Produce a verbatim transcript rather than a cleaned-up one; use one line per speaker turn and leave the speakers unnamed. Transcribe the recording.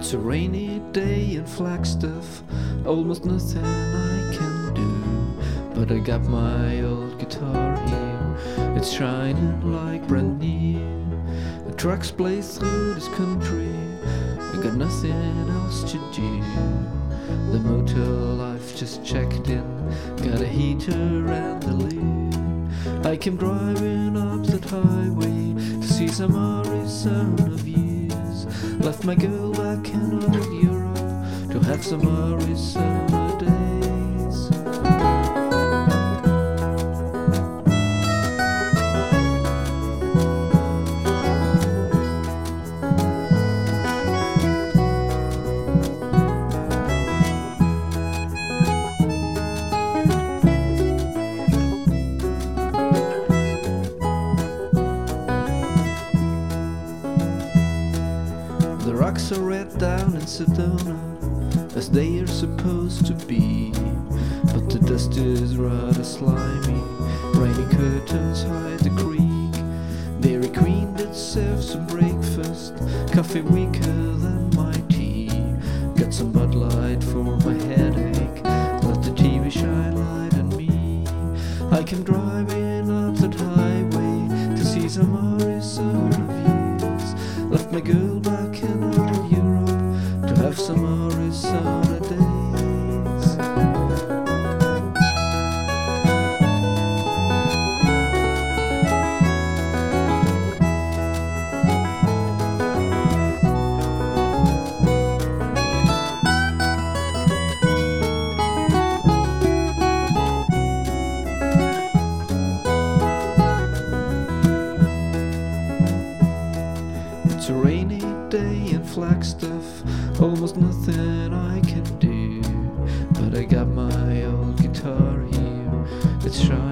It's a rainy day in Flagstaff, almost nothing I can do. But I got my old guitar here, it's shining like brand new. The trucks blaze through this country, I got nothing else to do. The motel I've just checked in, got a heater and a lid. I came driving up that highway to see some Arizona views. Left my girl back in old Europe to have some Arizona days. The rocks are red down in Sedona, as they are supposed to be, but the dust is rather slimy. Rainy curtains hide the creek. Dairy Queen did serve some breakfast, coffee weaker than my tea. Got some Bud Light for my headache, let the T V shine light on me. I came driving up that highway to see some Arizona views. Left my girl back in old Europe to have some Arizona days. It's a rainy day in Flagstaff, almost nothing I can do. But I got my old guitar here, it's shining